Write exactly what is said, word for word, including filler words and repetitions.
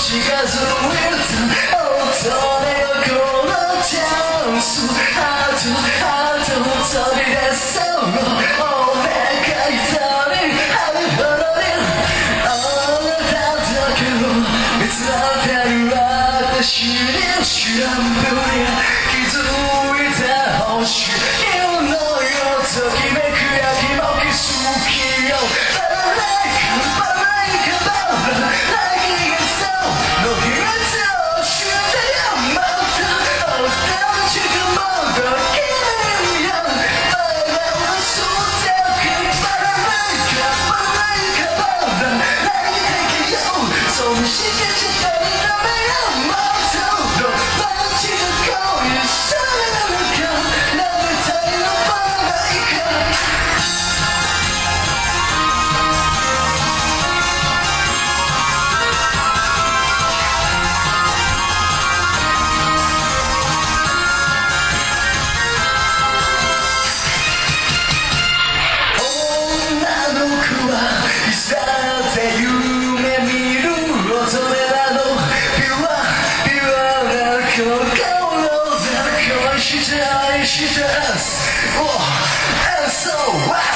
づいた音でこのチャンスハートハート飛び出そうお願いだねあるほどにあなただけを見つめてる私に知らんぷり気づいた星色のよときめくやきもき好きよバライカバライカバララギがそうの秘密を知ってよまたお楽しくもどきれよバラを吸ってくバラライカバライカバララギがよそのしけしたいためよまたどバラチの恋されるかラブタイのバライカしたいした Oh, and so